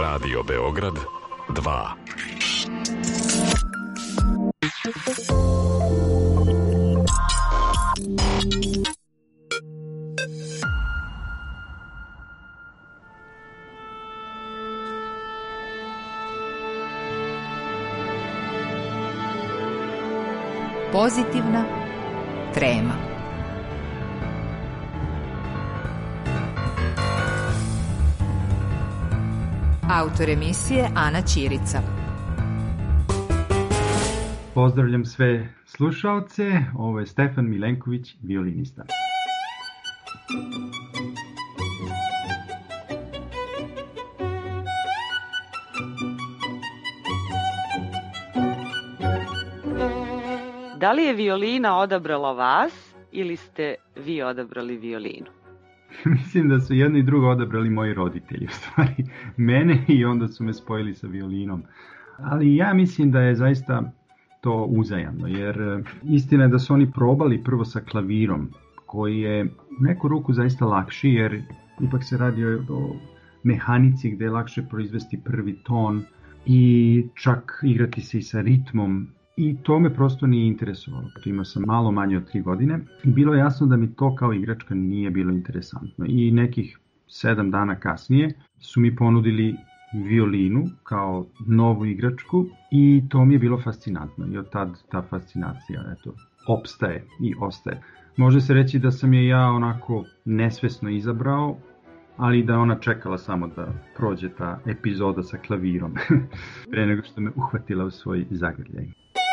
Radio Beograd 2. Pozitivna trema. Autor emisije Ana Ćirica. Pozdravljam sve slušaoce, ovo je Stefan Milenković, violinista. Da li je violina odabrala vas ili ste vi odabrali violinu? Mislim da su jedno i drugo odabrali moji roditelji, u stvari mene, i onda su me spojili sa violinom. Ali ja mislim da je zaista to uzajamno, jer istina je da su oni probali prvo sa klavirom, koji je u neku ruku zaista lakši, jer ipak se radi o mehanici gde je lakše proizvesti prvi ton i čak igrati se i sa ritmom. I to me prosto nije interesovalo. Imao sam malo manje od 3 godine i bilo je jasno da mi to kao igračka nije bilo interesantno. I nekih 7 dana kasnije su mi ponudili violinu kao novu igračku i to mi je bilo fascinantno. I od tad ta fascinacija opstaje i ostaje. Može se reći da sam je ja onako nesvesno izabrao, ali da ona čekala samo da prođe ta epizoda sa klavirom pre nego što me uhvatila u svoj zagrljaj.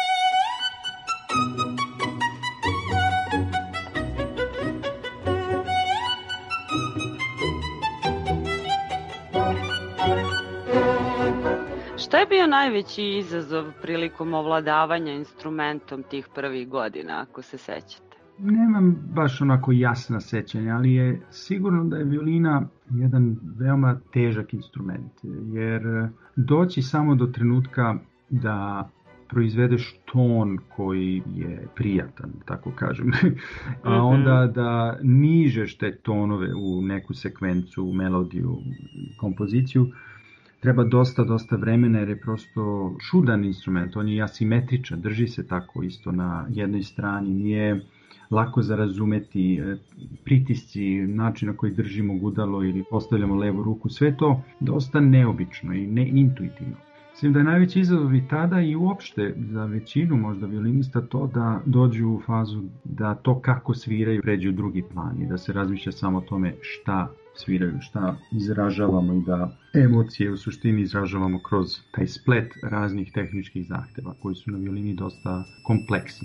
Šta je bio najveći izazov prilikom ovladavanja instrumentom tih prvih godina, ako se sećate? Nemam baš onako jasna sećanja, ali je sigurno da je violina jedan veoma težak instrument, jer doći samo do trenutka da proizvedeš ton koji je prijatan, tako kažem, a onda da nižeš te tonove u neku sekvencu, melodiju, kompoziciju, treba dosta vremena, jer je prosto čudan instrument, on je asimetričan, drži se tako isto na jednoj strani, nije lako za razumeti, pritisci, način na koji držimo gudalo ili postavljamo levu ruku, sve to dosta neobično i neintuitivno. Mislim da je najveći izazov i tada i uopšte za većinu možda violinista to da dođu u fazu da to kako sviraju pređe u drugi plan i da se razmišlja samo o tome šta sviraju, šta izražavamo i da emocije u suštini izražavamo kroz taj splet raznih tehničkih zahteva koji su na violini dosta kompleksni.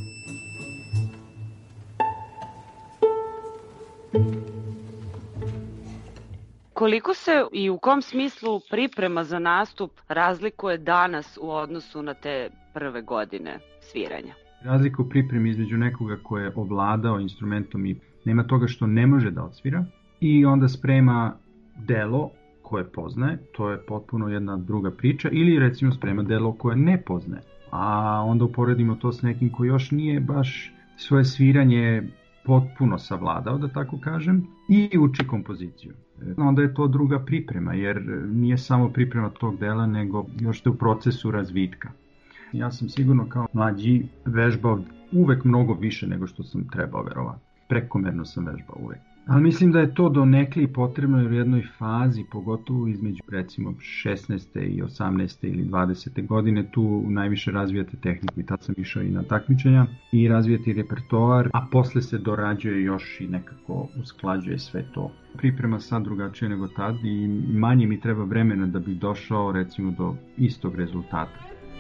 Koliko se i u kom smislu priprema za nastup razlikuje danas u odnosu na te prve godine sviranja? Razlika u pripremi između nekoga ko je ovladao instrumentom i nema toga što ne može da odsvira i onda sprema delo koje poznaje, to je potpuno jedna druga priča, ili recimo sprema delo koje ne poznaje, a onda uporedimo to s nekim ko još nije baš svoje sviranje potpuno savladao, da tako kažem, i uči kompoziciju. Onda je to druga priprema, jer nije samo priprema tog dela, nego još ste u procesu razvitka. Ja sam sigurno kao mlađi vežbao uvek mnogo više nego što sam trebao verovati. Prekomerno sam vežbao uvek. Ali mislim da je to donekle i potrebno u jednoj fazi, pogotovo između recimo 16. i 18. ili 20. godine, tu najviše razvijate tehniku i tad sam išao i na takmičenja i razvijate repertoar, a posle se dorađuje još i nekako usklađuje sve to. Priprema sad drugačije nego tad i manje mi treba vremena da bih došao recimo do istog rezultata.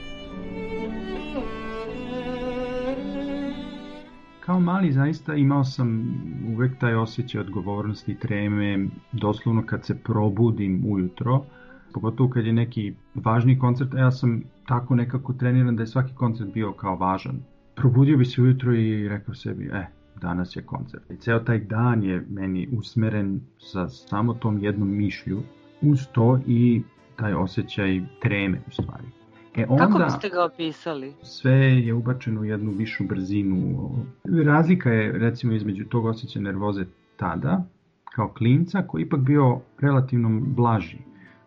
Kao mali zaista imao sam uvek taj osjećaj odgovornosti, treme, doslovno kad se probudim ujutro, pogotovo kad je neki važni koncert, a ja sam tako nekako treniran da je svaki koncert bio kao važan. Probudio bi se ujutro i rekao sebi, danas je koncert. I ceo taj dan je meni usmeren sa samo tom jednom mišlju, uz to i taj osjećaj treme u stvari. Onda, kako biste ga opisali? Sve je ubačeno u jednu višu brzinu. Razlika je recimo između tog osjećaja nervoze tada, kao klinca, koji je ipak bio relativno blaži.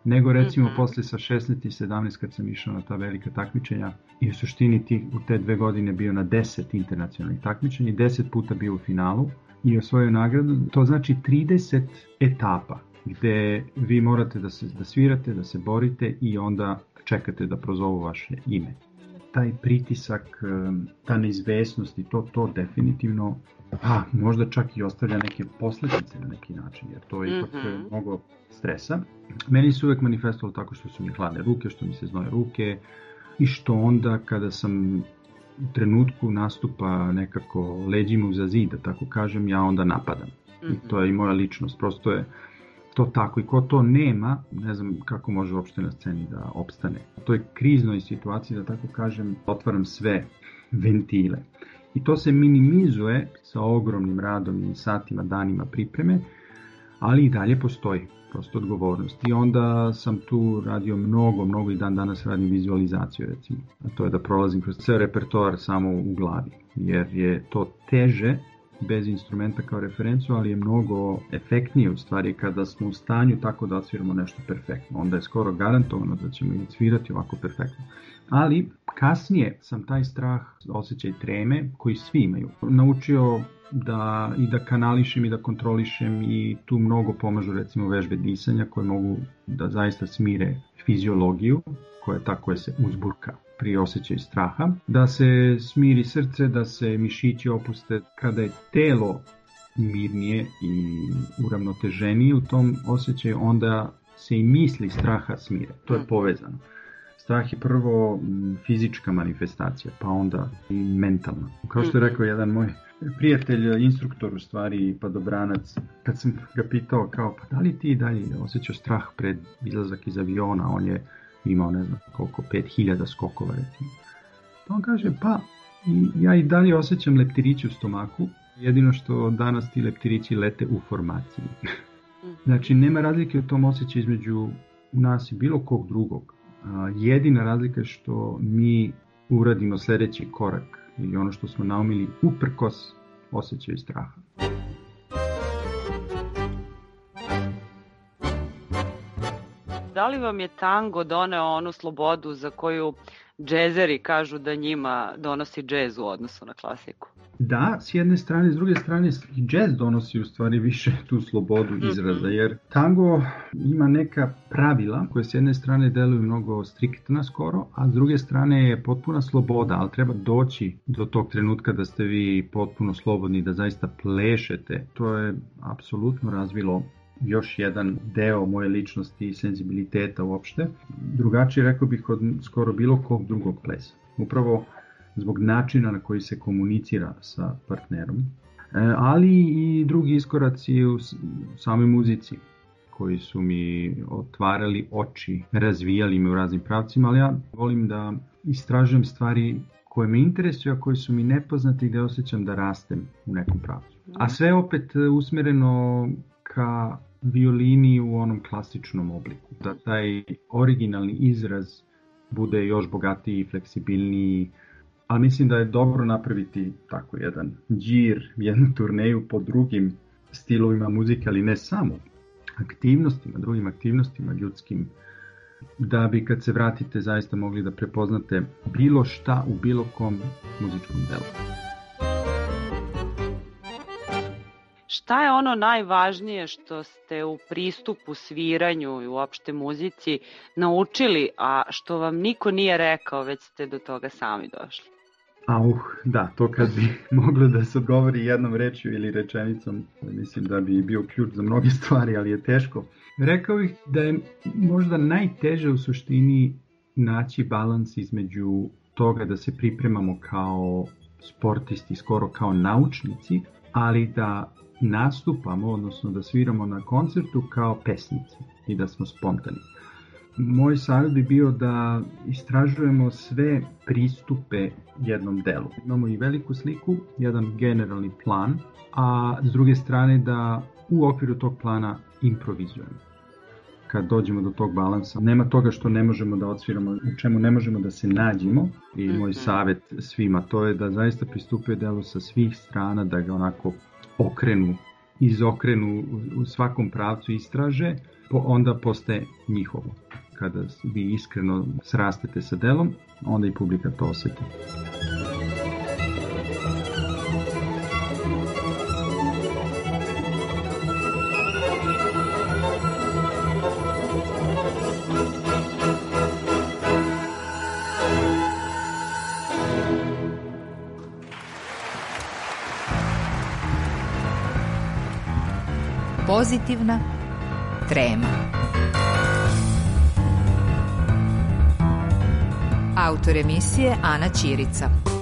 nego recimo posle sa 16 i 17 kad sam išao na ta velika takmičenja i u suštini u te 2 godine bio na 10 internacionalnih takmičenja i 10 puta bio u finalu i osvojio nagradu. To znači 30 etapa gde vi morate da svirate, da se borite i onda čekate da prozovu vaše ime. Taj pritisak, ta neizvesnost i to definitivno, možda čak i ostavlja neke posljedice na neki način, jer to je ipak mnogo stresa. Meni se uvek manifestovalo tako što su mi hladne ruke, što mi se znoje ruke i što onda kada sam u trenutku nastupa nekako leđima uza zid, da tako kažem, ja onda napadam. I to je i moja ličnost, prosto je to tako. I ko to nema, ne znam kako može uopšte na sceni da opstane. To je kriznoj situaciji, da tako kažem, otvaram sve ventile. I to se minimizuje sa ogromnim radom i satima, danima pripreme, ali i dalje postoji prosto odgovornost. I onda sam tu radio mnogo i dan danas radim vizualizaciju, recimo. A to je da prolazim kroz ceo repertoar samo u glavi, jer je to teže bez instrumenta kao referencu, ali je mnogo efektnije u stvari kada smo u stanju tako da odsviramo nešto perfektno. Onda je skoro garantovano da ćemo i svirati ovako perfektno. Ali kasnije sam taj strah, osjećaj treme koji svi imaju, naučio da kanališem i da kontrolišem i tu mnogo pomažu recimo vežbe disanja koje mogu da zaista smire fiziologiju koja je ta koja se uzburka pri osjećaju straha, da se smiri srce, da se mišići opuste. Kada je telo mirnije i uravnoteženije u tom osjećaju, onda se i misli straha smire. To je povezano. Strah je prvo fizička manifestacija, pa onda i mentalna. Kao što je rekao jedan moj prijatelj, instruktor u stvari, padobranac, kad sam ga pitao kao, pa da li ti dalje osjećaš strah pred izlazak iz aviona, on je imao ne znam koliko, 5000 skokova recimo. On kaže, pa ja i dalje osjećam leptirići u stomaku, jedino što danas ti leptirići lete u formaciji. Znači nema razlike u tom osjećaju između nas i bilo kog drugog. Jedina razlika je što mi uradimo sljedeći korak ili ono što smo naumili uprkos osjećaju straha. Da li vam je tango doneo onu slobodu za koju džezeri kažu da njima donosi džez u odnosu na klasiku? Da, s jedne strane, s druge strane i džez donosi u stvari više tu slobodu izraza, jer tango ima neka pravila koje s jedne strane deluju mnogo striktna skoro, a s druge strane je potpuna sloboda, ali treba doći do tog trenutka da ste vi potpuno slobodni, da zaista plešete. To je apsolutno razvilo još jedan deo moje ličnosti i senzibiliteta uopšte. Drugačije rekao bih od skoro bilo kog drugog plesa. Upravo zbog načina na koji se komunicira sa partnerom, ali i drugi iskoraci u samoj muzici koji su mi otvarali oči, razvijali me u raznim pravcima, ali ja volim da istražujem stvari koje me interesuju, a koje su mi nepoznate i gde osjećam da rastem u nekom pravcu. A sve opet usmereno ka violini u onom klasičnom obliku. Da taj originalni izraz bude još bogatiji i fleksibilniji, ali mislim da je dobro napraviti tako jedan džir, jednu turneju po drugim stilovima muzike, ali ne samo aktivnostima, drugim aktivnostima ljudskim, da bi kad se vratite zaista mogli da prepoznate bilo šta u bilo kom muzičkom delu. Šta je ono najvažnije što ste u pristupu sviranju i uopšte muzici naučili, a što vam niko nije rekao, već ste do toga sami došli? Da, to kad bi moglo da se odgovori jednom rečju ili rečenicom, mislim da bi bio ključ za mnoge stvari, ali je teško. Rekao bih da je možda najteže u suštini naći balans između toga da se pripremamo kao sportisti, skoro kao naučnici, ali da nastupamo, odnosno da sviramo na koncertu kao pesnici i da smo spontani. Moj savjet bi bio da istražujemo sve pristupe jednom delu. Imamo i veliku sliku, jedan generalni plan, a s druge strane da u okviru tog plana improvizujemo. Kad dođemo do tog balansa, nema toga što ne možemo da odsviramo, u čemu ne možemo da se nađemo. I moj savjet svima to je da zaista pristupaju delu sa svih strana, da ga onako okrenu izokrenu u svakom pravcu, istraže, onda postaje njihovo. Kada vi iskreno srastete sa delom, onda i publika to osjeti. Pozitivna trema. Autor emisije Ana Ćirica.